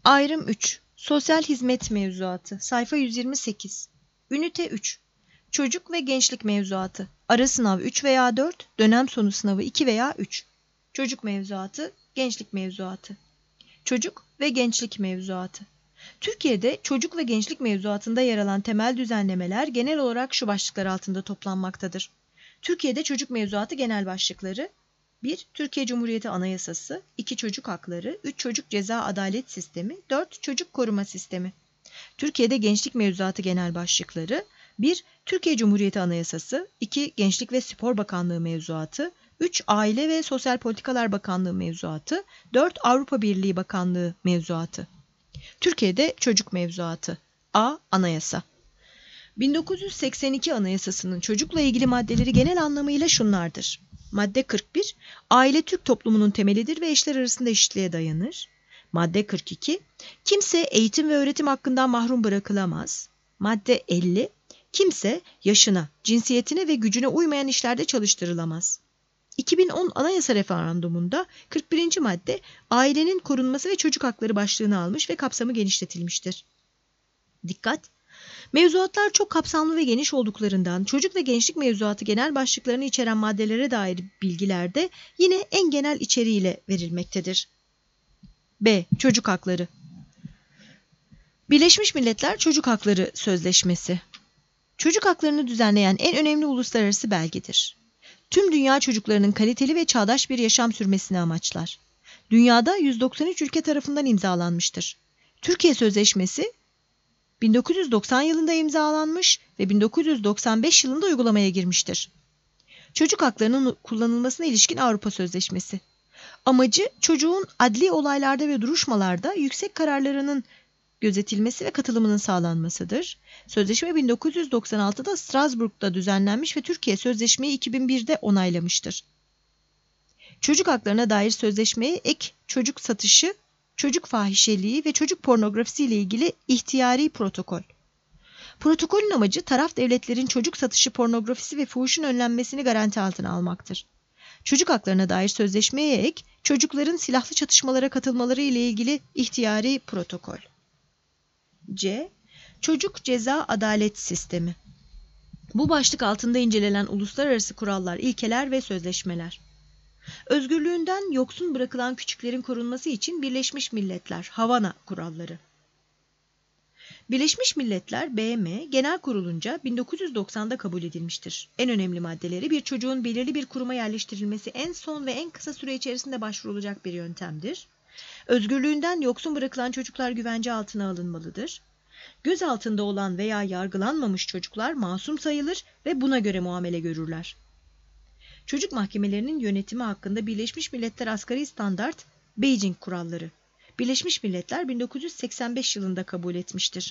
Ayrım 3. Sosyal hizmet mevzuatı. Sayfa 128. Ünite 3. Çocuk ve gençlik mevzuatı. Ara sınav 3 veya 4, dönem sonu sınavı 2 veya 3. Çocuk mevzuatı, gençlik mevzuatı. Çocuk ve gençlik mevzuatı. Türkiye'de çocuk ve gençlik mevzuatında yer alan temel düzenlemeler genel olarak şu başlıklar altında toplanmaktadır. Türkiye'de çocuk mevzuatı genel başlıkları: 1. Türkiye Cumhuriyeti Anayasası, 2. Çocuk hakları, 3. Çocuk ceza adalet sistemi, 4. Çocuk koruma sistemi. Türkiye'de gençlik mevzuatı genel başlıkları: 1. Türkiye Cumhuriyeti Anayasası, 2. Gençlik ve Spor Bakanlığı mevzuatı, 3. Aile ve Sosyal Politikalar Bakanlığı mevzuatı, 4. Avrupa Birliği Bakanlığı mevzuatı. Türkiye'de çocuk mevzuatı. A. Anayasa. 1982 Anayasası'nın çocukla ilgili maddeleri genel anlamıyla şunlardır. Madde 41, aile Türk toplumunun temelidir ve eşler arasında eşitliğe dayanır. Madde 42, kimse eğitim ve öğretim hakkından mahrum bırakılamaz. Madde 50, kimse yaşına, cinsiyetine ve gücüne uymayan işlerde çalıştırılamaz. 2010 Anayasa Referandumunda 41. madde ailenin korunması ve çocuk hakları başlığını almış ve kapsamı genişletilmiştir. Dikkat! Mevzuatlar çok kapsamlı ve geniş olduklarından çocuk ve gençlik mevzuatı genel başlıklarını içeren maddelere dair bilgiler de yine en genel içeriğiyle verilmektedir. B. Çocuk hakları. Birleşmiş Milletler Çocuk Hakları Sözleşmesi. Çocuk haklarını düzenleyen en önemli uluslararası belgedir. Tüm dünya çocuklarının kaliteli ve çağdaş bir yaşam sürmesini amaçlar. Dünyada 193 ülke tarafından imzalanmıştır. Türkiye Sözleşmesi 1990 yılında imzalanmış ve 1995 yılında uygulamaya girmiştir. Çocuk haklarının kullanılmasına ilişkin Avrupa Sözleşmesi. Amacı çocuğun adli olaylarda ve duruşmalarda yüksek kararlarının gözetilmesi ve katılımının sağlanmasıdır. Sözleşme 1996'da Strasbourg'da düzenlenmiş ve Türkiye sözleşmeyi 2001'de onaylamıştır. Çocuk haklarına dair sözleşmeye ek çocuk satışı, çocuk fahişeliği ve çocuk pornografisi ile ilgili ihtiyari protokol. Protokolün amacı taraf devletlerin çocuk satışı, pornografisi ve fuhuşun önlenmesini garanti altına almaktır. Çocuk haklarına dair sözleşmeye ek çocukların silahlı çatışmalara katılmaları ile ilgili ihtiyari protokol. C. Çocuk ceza adalet sistemi. Bu başlık altında incelenen uluslararası kurallar, ilkeler ve sözleşmeler. Özgürlüğünden yoksun bırakılan küçüklerin korunması için Birleşmiş Milletler Havana Kuralları. Birleşmiş Milletler BM Genel Kurulunca 1990'da kabul edilmiştir. En önemli maddeleri bir çocuğun belirli bir kuruma yerleştirilmesi en son ve en kısa süre içerisinde başvurulacak bir yöntemdir. Özgürlüğünden yoksun bırakılan çocuklar güvence altına alınmalıdır. Göz altında olan veya yargılanmamış çocuklar masum sayılır ve buna göre muamele görürler. Çocuk mahkemelerinin yönetimi hakkında Birleşmiş Milletler Asgari Standart Beijing Kuralları. Birleşmiş Milletler 1985 yılında kabul etmiştir.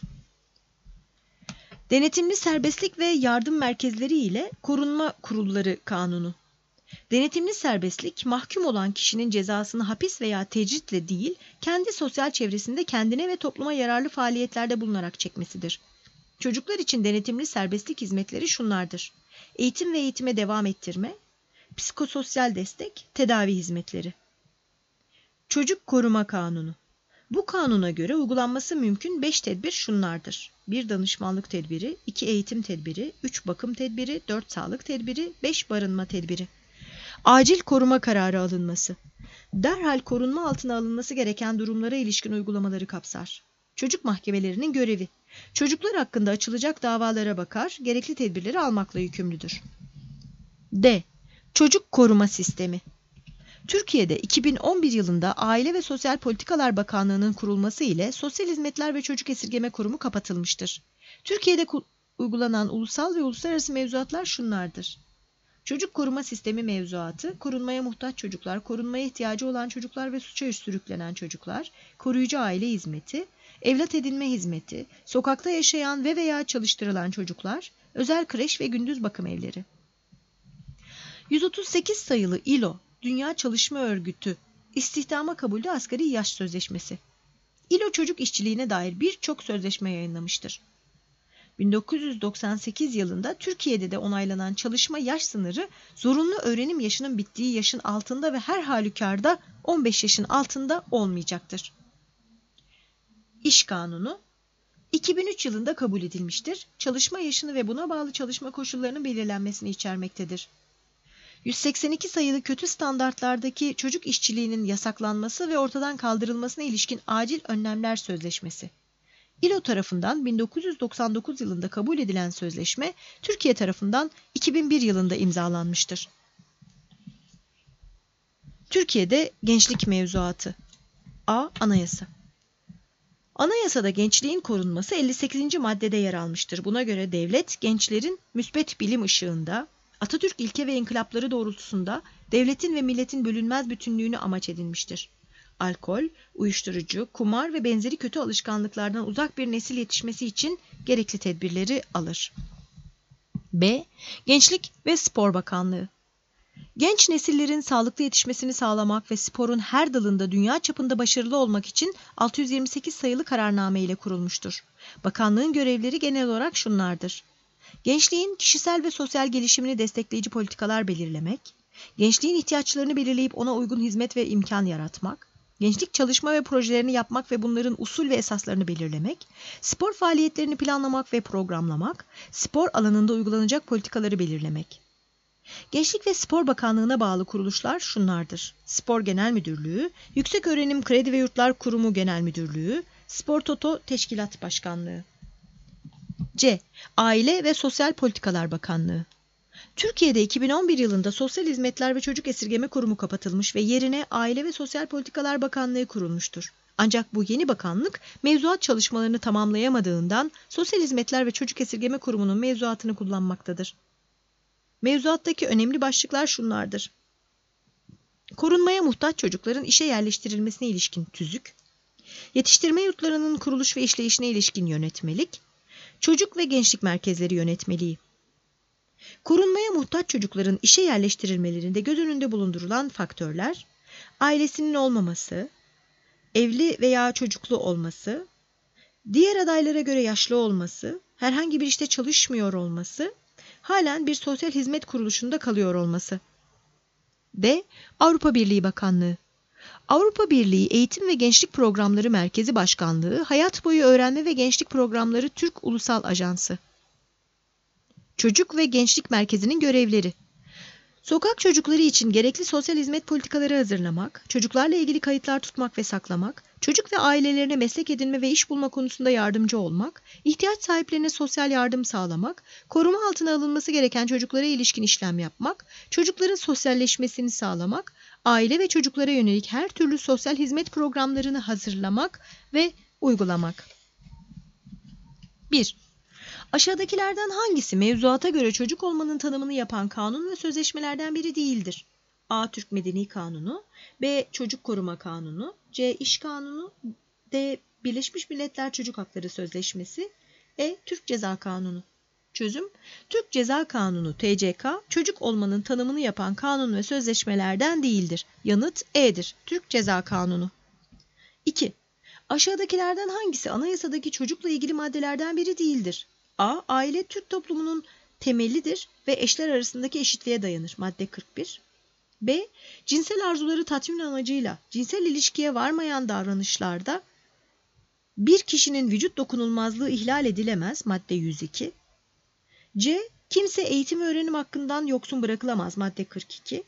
Denetimli serbestlik ve yardım merkezleri ile korunma kurulları kanunu. Denetimli serbestlik, mahkum olan kişinin cezasını hapis veya tecritle değil, kendi sosyal çevresinde kendine ve topluma yararlı faaliyetlerde bulunarak çekmesidir. Çocuklar için denetimli serbestlik hizmetleri şunlardır: eğitim ve eğitime devam ettirme, psikososyal destek, tedavi hizmetleri. Çocuk Koruma Kanunu. Bu kanuna göre uygulanması mümkün 5 tedbir şunlardır: 1 danışmanlık tedbiri, 2 eğitim tedbiri, 3 bakım tedbiri, 4 sağlık tedbiri, 5 barınma tedbiri. Acil koruma kararı alınması. Derhal korunma altına alınması gereken durumlara ilişkin uygulamaları kapsar. Çocuk mahkemelerinin görevi: çocuklar hakkında açılacak davalara bakar, gerekli tedbirleri almakla yükümlüdür. D. Çocuk Koruma Sistemi. Türkiye'de 2011 yılında Aile ve Sosyal Politikalar Bakanlığı'nın kurulması ile Sosyal Hizmetler ve Çocuk Esirgeme Kurumu kapatılmıştır. Türkiye'de uygulanan ulusal ve uluslararası mevzuatlar şunlardır: Çocuk Koruma Sistemi mevzuatı, korunmaya muhtaç çocuklar, korunmaya ihtiyacı olan çocuklar ve suça sürüklenen çocuklar, koruyucu aile hizmeti, evlat edinme hizmeti, sokakta yaşayan ve veya çalıştırılan çocuklar, özel kreş ve gündüz bakım evleri. 138 sayılı ILO, Dünya Çalışma Örgütü, İstihdama Kabulde Asgari Yaş Sözleşmesi. ILO çocuk işçiliğine dair birçok sözleşme yayınlamıştır. 1998 yılında Türkiye'de de onaylanan çalışma yaş sınırı, zorunlu öğrenim yaşının bittiği yaşın altında ve her halükarda 15 yaşın altında olmayacaktır. İş Kanunu 2003 yılında kabul edilmiştir. Çalışma yaşını ve buna bağlı çalışma koşullarının belirlenmesini içermektedir. 182 sayılı kötü standartlardaki çocuk işçiliğinin yasaklanması ve ortadan kaldırılmasına ilişkin acil önlemler sözleşmesi. İLO tarafından 1999 yılında kabul edilen sözleşme, Türkiye tarafından 2001 yılında imzalanmıştır. Türkiye'de gençlik mevzuatı. A. Anayasa. Anayasada gençliğin korunması 58. maddede yer almıştır. Buna göre devlet, gençlerin müsbet bilim ışığında, Atatürk ilke ve inkılapları doğrultusunda devletin ve milletin bölünmez bütünlüğünü amaç edinmiştir. Alkol, uyuşturucu, kumar ve benzeri kötü alışkanlıklardan uzak bir nesil yetişmesi için gerekli tedbirleri alır. B. Gençlik ve Spor Bakanlığı. Genç nesillerin sağlıklı yetişmesini sağlamak ve sporun her dalında dünya çapında başarılı olmak için 628 sayılı kararname ile kurulmuştur. Bakanlığın görevleri genel olarak şunlardır: gençliğin kişisel ve sosyal gelişimini destekleyici politikalar belirlemek, gençliğin ihtiyaçlarını belirleyip ona uygun hizmet ve imkan yaratmak, gençlik çalışma ve projelerini yapmak ve bunların usul ve esaslarını belirlemek, spor faaliyetlerini planlamak ve programlamak, spor alanında uygulanacak politikaları belirlemek. Gençlik ve Spor Bakanlığı'na bağlı kuruluşlar şunlardır: Spor Genel Müdürlüğü, Yükseköğrenim Kredi ve Yurtlar Kurumu Genel Müdürlüğü, Spor Toto Teşkilat Başkanlığı. C. Aile ve Sosyal Politikalar Bakanlığı. Türkiye'de 2011 yılında Sosyal Hizmetler ve Çocuk Esirgeme Kurumu kapatılmış ve yerine Aile ve Sosyal Politikalar Bakanlığı kurulmuştur. Ancak bu yeni bakanlık mevzuat çalışmalarını tamamlayamadığından Sosyal Hizmetler ve Çocuk Esirgeme Kurumu'nun mevzuatını kullanmaktadır. Mevzuattaki önemli başlıklar şunlardır: korunmaya muhtaç çocukların işe yerleştirilmesine ilişkin tüzük, yetiştirme yurtlarının kuruluş ve işleyişine ilişkin yönetmelik, çocuk ve gençlik merkezleri yönetmeliği. Korunmaya muhtaç çocukların işe yerleştirilmelerinde göz önünde bulundurulan faktörler: ailesinin olmaması, evli veya çocuklu olması, diğer adaylara göre yaşlı olması, herhangi bir işte çalışmıyor olması, halen bir sosyal hizmet kuruluşunda kalıyor olması. D. Avrupa Birliği Bakanlığı. Avrupa Birliği Eğitim ve Gençlik Programları Merkezi Başkanlığı, Hayat Boyu Öğrenme ve Gençlik Programları Türk Ulusal Ajansı. Çocuk ve Gençlik Merkezi'nin görevleri: sokak çocukları için gerekli sosyal hizmet politikaları hazırlamak, çocuklarla ilgili kayıtlar tutmak ve saklamak, çocuk ve ailelerine meslek edinme ve iş bulma konusunda yardımcı olmak, ihtiyaç sahiplerine sosyal yardım sağlamak, koruma altına alınması gereken çocuklara ilişkin işlem yapmak, çocukların sosyalleşmesini sağlamak, aile ve çocuklara yönelik her türlü sosyal hizmet programlarını hazırlamak ve uygulamak. 1. Aşağıdakilerden hangisi mevzuata göre çocuk olmanın tanımını yapan kanun ve sözleşmelerden biri değildir? A. Türk Medeni Kanunu, B. Çocuk Koruma Kanunu, C. İş Kanunu, D. Birleşmiş Milletler Çocuk Hakları Sözleşmesi, E. Türk Ceza Kanunu. Çözüm: Türk Ceza Kanunu (TCK) çocuk olmanın tanımını yapan kanun ve sözleşmelerden değildir. Yanıt E'dir. Türk Ceza Kanunu. 2. Aşağıdakilerden hangisi anayasadaki çocukla ilgili maddelerden biri değildir? A. Aile Türk toplumunun temelidir ve eşler arasındaki eşitliğe dayanır. Madde 41. B. Cinsel arzuları tatmin amacıyla cinsel ilişkiye varmayan davranışlarda bir kişinin vücut dokunulmazlığı ihlal edilemez. Madde 102. C. Kimse eğitim ve öğrenim hakkından yoksun bırakılamaz. Madde 42.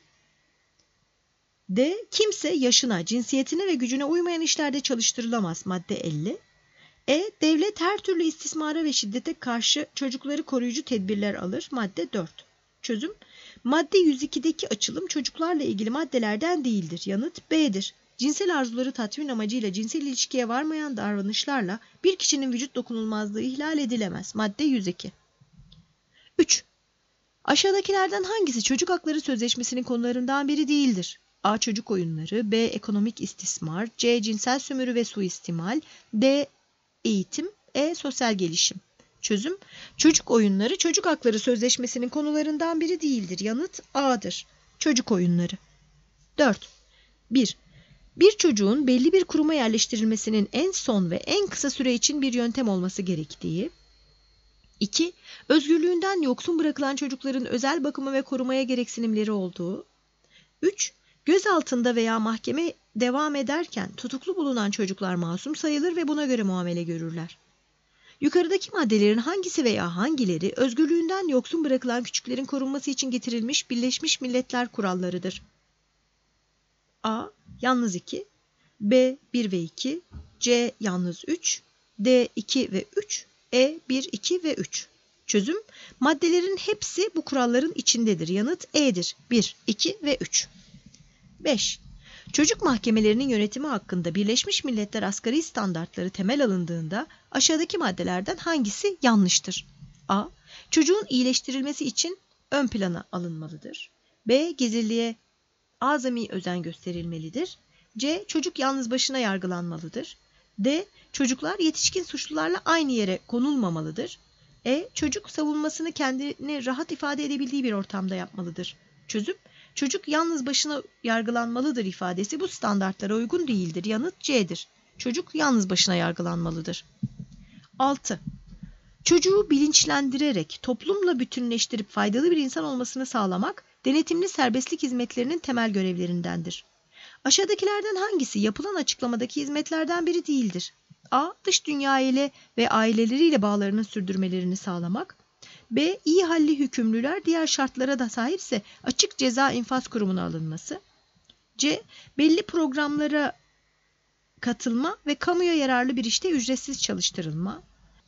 D. Kimse yaşına, cinsiyetine ve gücüne uymayan işlerde çalıştırılamaz. Madde 50. E. Devlet her türlü istismara ve şiddete karşı çocukları koruyucu tedbirler alır. Madde 4. Çözüm: Madde 102'deki açılım çocuklarla ilgili maddelerden değildir. Yanıt B'dir. Cinsel arzuları tatmin amacıyla cinsel ilişkiye varmayan davranışlarla bir kişinin vücut dokunulmazlığı ihlal edilemez. Madde 102. 3. Aşağıdakilerden hangisi Çocuk Hakları Sözleşmesi'nin konularından biri değildir? A. Çocuk oyunları, B. Ekonomik istismar, C. Cinsel sömürü ve suistimal, D. Eğitim, E. Sosyal gelişim. Çözüm: Çocuk oyunları Çocuk Hakları Sözleşmesi'nin konularından biri değildir. Yanıt A'dır. Çocuk oyunları. 4. 1. Bir çocuğun belli bir kuruma yerleştirilmesinin en son ve en kısa süre için bir yöntem olması gerektiği. 2. Özgürlüğünden yoksun bırakılan çocukların özel bakıma ve korumaya gereksinimleri olduğu. 3. Gözaltında veya mahkeme devam ederken tutuklu bulunan çocuklar masum sayılır ve buna göre muamele görürler. Yukarıdaki maddelerin hangisi veya hangileri özgürlüğünden yoksun bırakılan küçüklerin korunması için getirilmiş Birleşmiş Milletler kurallarıdır? A. Yalnız 2, B. 1 ve 2, C. Yalnız 3, D. 2 ve 3, E. 1, 2 ve 3. Çözüm: maddelerin hepsi bu kuralların içindedir. Yanıt E'dir. 1, 2 ve 3. 5. Çocuk mahkemelerinin yönetimi hakkında Birleşmiş Milletler asgari standartları temel alındığında aşağıdaki maddelerden hangisi yanlıştır? A. Çocuğun iyileştirilmesi için ön plana alınmalıdır. B. Gizliliğe azami özen gösterilmelidir. C. Çocuk yalnız başına yargılanmalıdır. D. Çocuklar yetişkin suçlularla aynı yere konulmamalıdır. E. Çocuk savunmasını kendini rahat ifade edebildiği bir ortamda yapmalıdır. Çözüm: çocuk yalnız başına yargılanmalıdır ifadesi bu standartlara uygun değildir. Yanıt C'dir. Çocuk yalnız başına yargılanmalıdır. 6. Çocuğu bilinçlendirerek toplumla bütünleştirip faydalı bir insan olmasını sağlamak denetimli serbestlik hizmetlerinin temel görevlerindendir. Aşağıdakilerden hangisi yapılan açıklamadaki hizmetlerden biri değildir? A. Dış dünya ile ve aileleriyle bağlarını sürdürmelerini sağlamak. B. İyi halli hükümlüler diğer şartlara da sahipse açık ceza infaz kurumuna alınması. C. Belli programlara katılma ve kamuya yararlı bir işte ücretsiz çalıştırılma.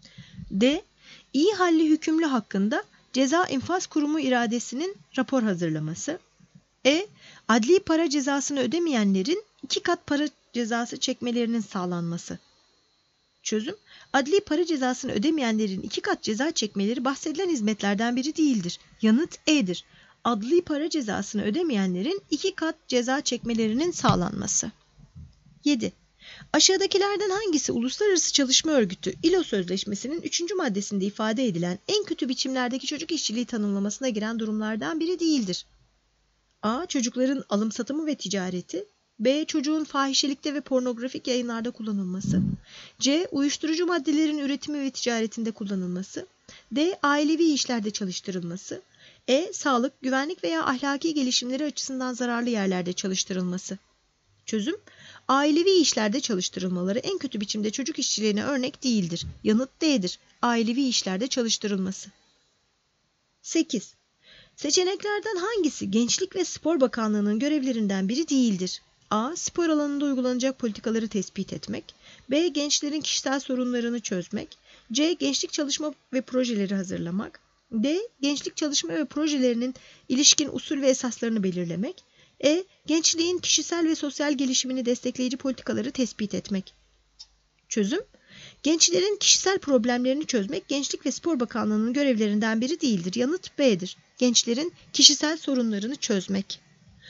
D. İyi halli hükümlü hakkında ceza infaz kurumu iradesinin rapor hazırlaması. E. Adli para cezasını ödemeyenlerin 2 kat para cezası çekmelerinin sağlanması. Çözüm: adli para cezasını ödemeyenlerin 2 kat ceza çekmeleri bahsedilen hizmetlerden biri değildir. Yanıt E'dir. Adli para cezasını ödemeyenlerin 2 kat ceza çekmelerinin sağlanması. 7. Aşağıdakilerden hangisi Uluslararası Çalışma Örgütü ILO Sözleşmesi'nin 3. maddesinde ifade edilen en kötü biçimlerdeki çocuk işçiliği tanımlamasına giren durumlardan biri değildir? A. Çocukların alım satımı ve ticareti. B. Çocuğun fahişelikte ve pornografik yayınlarda kullanılması. C. Uyuşturucu maddelerin üretimi ve ticaretinde kullanılması. D. Ailevi işlerde çalıştırılması. E. Sağlık, güvenlik veya ahlaki gelişimleri açısından zararlı yerlerde çalıştırılması. Çözüm: ailevi işlerde çalıştırılmaları en kötü biçimde çocuk işçiliğine örnek değildir. Yanıt D'dir. Ailevi işlerde çalıştırılması. 8. Seçeneklerden hangisi Gençlik ve Spor Bakanlığı'nın görevlerinden biri değildir? A. Spor alanında uygulanacak politikaları tespit etmek. B. Gençlerin kişisel sorunlarını çözmek. C. Gençlik çalışma ve projeleri hazırlamak. D. Gençlik çalışma ve projelerinin ilişkin usul ve esaslarını belirlemek. E. Gençliğin kişisel ve sosyal gelişimini destekleyici politikaları tespit etmek. Çözüm: gençlerin kişisel problemlerini çözmek Gençlik ve Spor Bakanlığı'nın görevlerinden biri değildir. Yanıt B'dir. Gençlerin kişisel sorunlarını çözmek.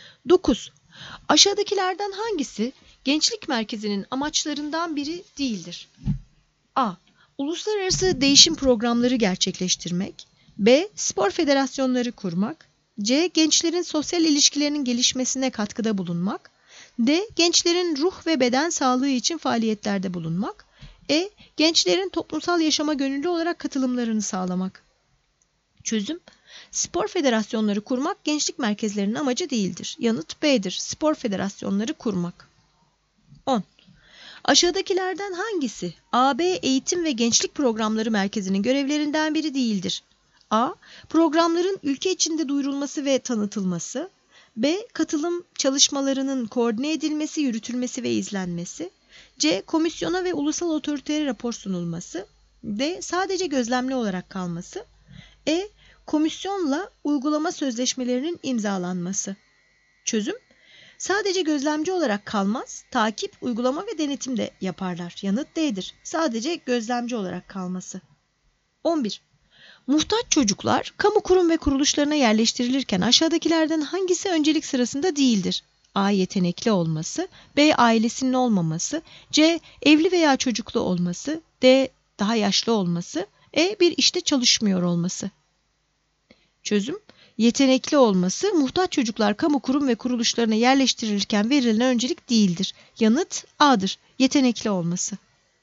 9. Aşağıdakilerden hangisi Gençlik Merkezi'nin amaçlarından biri değildir? A. Uluslararası değişim programları gerçekleştirmek. B. Spor federasyonları kurmak. C. Gençlerin sosyal ilişkilerinin gelişmesine katkıda bulunmak. D. Gençlerin ruh ve beden sağlığı için faaliyetlerde bulunmak. E. Gençlerin toplumsal yaşama gönüllü olarak katılımlarını sağlamak. Çözüm: spor federasyonları kurmak gençlik merkezlerinin amacı değildir. Yanıt B'dir. Spor federasyonları kurmak. 10. Aşağıdakilerden hangisi AB Eğitim ve Gençlik Programları Merkezi'nin görevlerinden biri değildir? A. Programların ülke içinde duyurulması ve tanıtılması. B. Katılım çalışmalarının koordine edilmesi, yürütülmesi ve izlenmesi. C. Komisyona ve ulusal otoriteye rapor sunulması. D. Sadece gözlemli olarak kalması. E. Komisyonla uygulama sözleşmelerinin imzalanması. Çözüm: sadece gözlemci olarak kalmaz, takip, uygulama ve denetim de yaparlar. Yanıt D'dir. Sadece gözlemci olarak kalması. 11. Muhtaç çocuklar kamu kurum ve kuruluşlarına yerleştirilirken aşağıdakilerden hangisi öncelik sırasında değildir? A. Yetenekli olması. B. Ailesinin olmaması. C. Evli veya çocuklu olması. D. Daha yaşlı olması. E. Bir işte çalışmıyor olması. Çözüm: yetenekli olması muhtaç çocuklar kamu kurum ve kuruluşlarına yerleştirilirken verilen öncelik değildir. Yanıt A'dır. Yetenekli olması.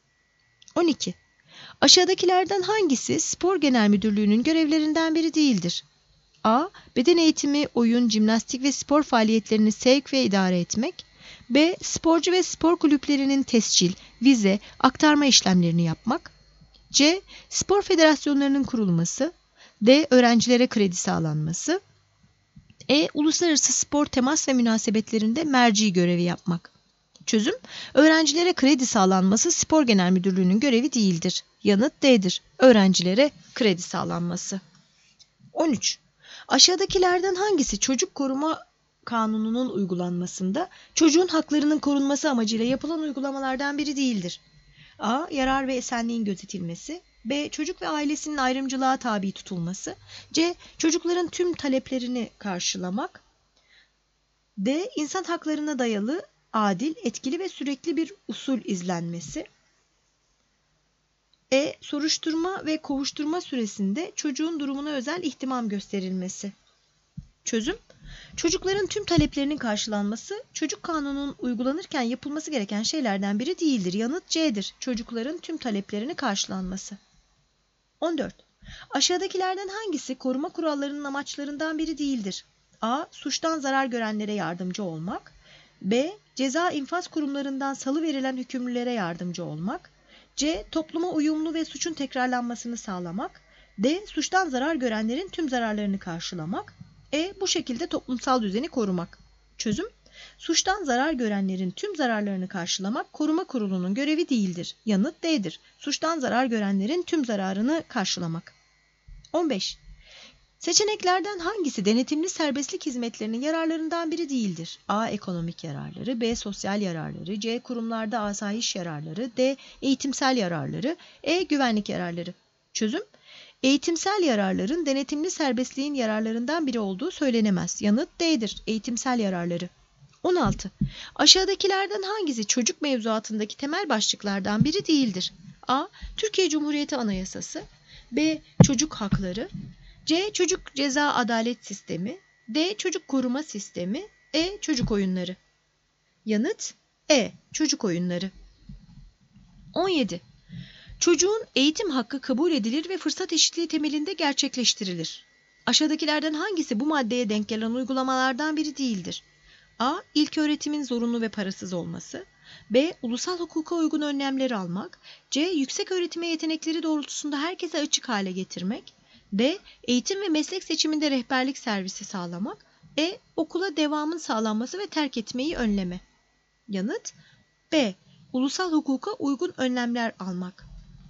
12. Aşağıdakilerden hangisi Spor Genel Müdürlüğü'nün görevlerinden biri değildir? A. Beden eğitimi, oyun, jimnastik ve spor faaliyetlerini sevk ve idare etmek. B. Sporcu ve spor kulüplerinin tescil, vize, aktarma işlemlerini yapmak. C. Spor federasyonlarının kurulması. D. Öğrencilere kredi sağlanması. E. Uluslararası spor temas ve münasebetlerinde merci görevi yapmak. Çözüm: öğrencilere kredi sağlanması Spor Genel Müdürlüğü'nün görevi değildir. Yanıt D'dir. Öğrencilere kredi sağlanması. 13. Aşağıdakilerden hangisi çocuk koruma kanununun uygulanmasında çocuğun haklarının korunması amacıyla yapılan uygulamalardan biri değildir? A. Yarar ve esenliğin gözetilmesi. B. Çocuk ve ailesinin ayrımcılığa tabi tutulması. C. Çocukların tüm taleplerini karşılamak. D. İnsan haklarına dayalı, adil, etkili ve sürekli bir usul izlenmesi. E. Soruşturma ve kovuşturma süresinde çocuğun durumuna özel ihtimam gösterilmesi. Çözüm: çocukların tüm taleplerinin karşılanması çocuk kanununun uygulanırken yapılması gereken şeylerden biri değildir. Yanıt C'dir. Çocukların tüm taleplerini karşılanması. 14. Aşağıdakilerden hangisi koruma kurallarının amaçlarından biri değildir? A. Suçtan zarar görenlere yardımcı olmak. B. Ceza infaz kurumlarından salıverilen hükümlülere yardımcı olmak. C. Topluma uyumlu ve suçun tekrarlanmasını sağlamak. D. Suçtan zarar görenlerin tüm zararlarını karşılamak. E. Bu şekilde toplumsal düzeni korumak. Çözüm: suçtan zarar görenlerin tüm zararlarını karşılamak koruma kurulunun görevi değildir. Yanıt D'dir. Suçtan zarar görenlerin tüm zararını karşılamak. 15. Seçeneklerden hangisi denetimli serbestlik hizmetlerinin yararlarından biri değildir? A. Ekonomik yararları. B. Sosyal yararları. C. Kurumlarda asayiş yararları. D. Eğitimsel yararları. E. Güvenlik yararları. Çözüm: eğitimsel yararların denetimli serbestliğin yararlarından biri olduğu söylenemez. Yanıt D'dir. Eğitimsel yararları. 16. Aşağıdakilerden hangisi çocuk mevzuatındaki temel başlıklardan biri değildir? A. Türkiye Cumhuriyeti Anayasası. B. Çocuk hakları. C. Çocuk ceza adalet sistemi. D. Çocuk koruma sistemi. E. Çocuk oyunları. Yanıt E. Çocuk oyunları. 17. Çocuğun eğitim hakkı kabul edilir ve fırsat eşitliği temelinde gerçekleştirilir. Aşağıdakilerden hangisi bu maddeye denk gelen uygulamalardan biri değildir? A. İlköğretimin zorunlu ve parasız olması. B. Ulusal hukuka uygun önlemler almak. C. Yükseköğretime yetenekleri doğrultusunda herkese açık hale getirmek. D. Eğitim ve meslek seçiminde rehberlik servisi sağlamak. E. Okula devamın sağlanması ve terk etmeyi önleme. Yanıt B. Ulusal hukuka uygun önlemler almak.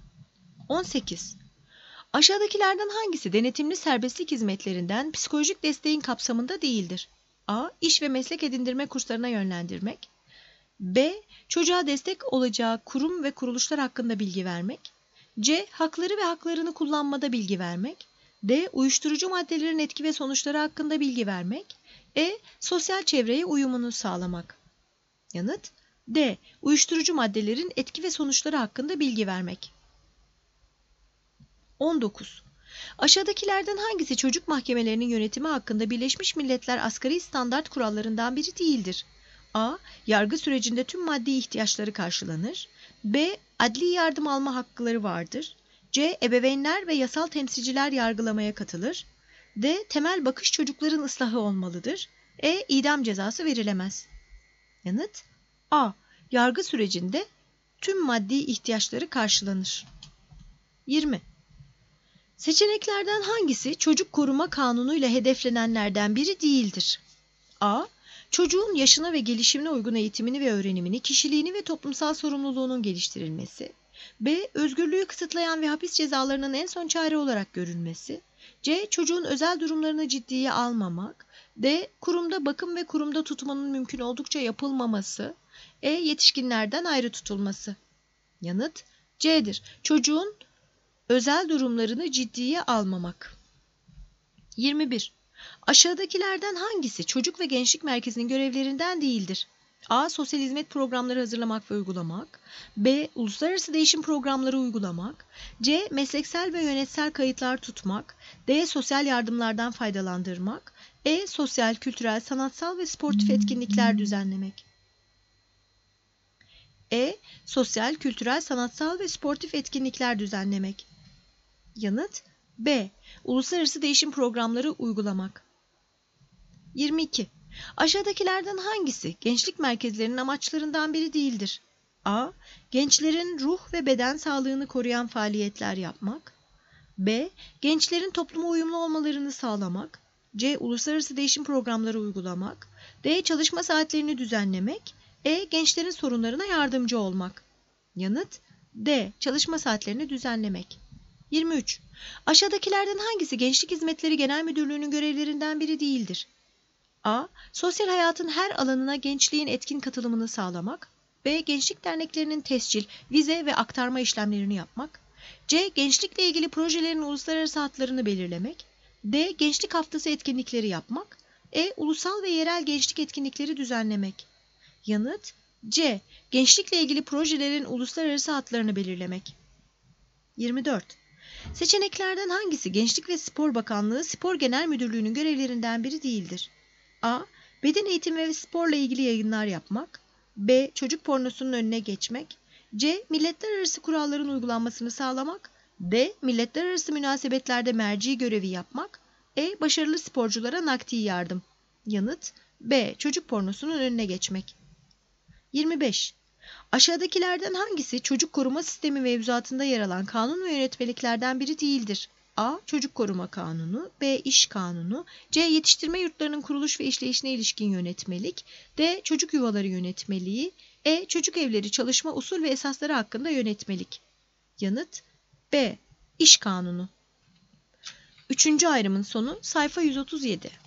18. Aşağıdakilerden hangisi denetimli serbestlik hizmetlerinden psikolojik desteğin kapsamında değildir? A. İş ve meslek edindirme kurslarına yönlendirmek. B. Çocuğa destek olacağı kurum ve kuruluşlar hakkında bilgi vermek. C. Hakları ve haklarını kullanmada bilgi vermek. D. Uyuşturucu maddelerin etki ve sonuçları hakkında bilgi vermek. E. Sosyal çevreye uyumunu sağlamak. Yanıt D. Uyuşturucu maddelerin etki ve sonuçları hakkında bilgi vermek. 19. Aşağıdakilerden hangisi çocuk mahkemelerinin yönetimi hakkında Birleşmiş Milletler Asgari Standart kurallarından biri değildir? A. Yargı sürecinde tüm maddi ihtiyaçları karşılanır. B. Adli yardım alma hakları vardır. C. Ebeveynler ve yasal temsilciler yargılamaya katılır. D. Temel bakış çocukların ıslahı olmalıdır. E. İdam cezası verilemez. Yanıt A. Yargı sürecinde tüm maddi ihtiyaçları karşılanır. 20. Seçeneklerden hangisi çocuk koruma kanunuyla hedeflenenlerden biri değildir? A. Çocuğun yaşına ve gelişimine uygun eğitimini ve öğrenimini, kişiliğini ve toplumsal sorumluluğunun geliştirilmesi. B. Özgürlüğü kısıtlayan ve hapis cezalarının en son çare olarak görülmesi. C. Çocuğun özel durumlarını ciddiye almamak. D. Kurumda bakım ve kurumda tutmanın mümkün oldukça yapılmaması. E. Yetişkinlerden ayrı tutulması. Yanıt C'dir. Çocuğun özel durumlarını ciddiye almamak. 21. Aşağıdakilerden hangisi çocuk ve gençlik merkezinin görevlerinden değildir? A. Sosyal hizmet programları hazırlamak ve uygulamak. B. Uluslararası değişim programları uygulamak. C. Mesleksel ve yönetsel kayıtlar tutmak. D. Sosyal yardımlardan faydalandırmak. E. Sosyal, kültürel, sanatsal ve sportif etkinlikler düzenlemek. E. Sosyal, kültürel, sanatsal ve sportif etkinlikler düzenlemek. Yanıt B. Uluslararası değişim programları uygulamak. 22. Aşağıdakilerden hangisi gençlik merkezlerinin amaçlarından biri değildir? A. Gençlerin ruh ve beden sağlığını koruyan faaliyetler yapmak. B. Gençlerin topluma uyumlu olmalarını sağlamak. C. Uluslararası değişim programları uygulamak. D. Çalışma saatlerini düzenlemek. E. Gençlerin sorunlarına yardımcı olmak. Yanıt D. Çalışma saatlerini düzenlemek. 23. Aşağıdakilerden hangisi Gençlik Hizmetleri Genel Müdürlüğü'nün görevlerinden biri değildir? A. Sosyal hayatın her alanına gençliğin etkin katılımını sağlamak. B. Gençlik derneklerinin tescil, vize ve aktarma işlemlerini yapmak. C. Gençlikle ilgili projelerin uluslararası hatlarını belirlemek. D. Gençlik haftası etkinlikleri yapmak. E. Ulusal ve yerel gençlik etkinlikleri düzenlemek. Yanıt C. Gençlikle ilgili projelerin uluslararası hatlarını belirlemek. 24. Seçeneklerden hangisi Gençlik ve Spor Bakanlığı Spor Genel Müdürlüğü'nün görevlerinden biri değildir? A. Beden eğitimi ve sporla ilgili yayınlar yapmak. B. Çocuk pornosunun önüne geçmek. C. Milletler arası kuralların uygulanmasını sağlamak. D. Milletler arası münasebetlerde merci görevi yapmak. E. Başarılı sporculara nakdi yardım. Yanıt B. Çocuk pornosunun önüne geçmek. 25. Aşağıdakilerden hangisi çocuk koruma sistemi mevzuatında yer alan kanun ve yönetmeliklerden biri değildir? A. Çocuk Koruma Kanunu. B. İş Kanunu. C. Yetiştirme yurtlarının kuruluş ve işleyişine ilişkin yönetmelik. D. Çocuk yuvaları yönetmeliği. E. Çocuk evleri çalışma usul ve esasları hakkında yönetmelik. Yanıt B. İş Kanunu. 3. ayrımın sonu sayfa 137.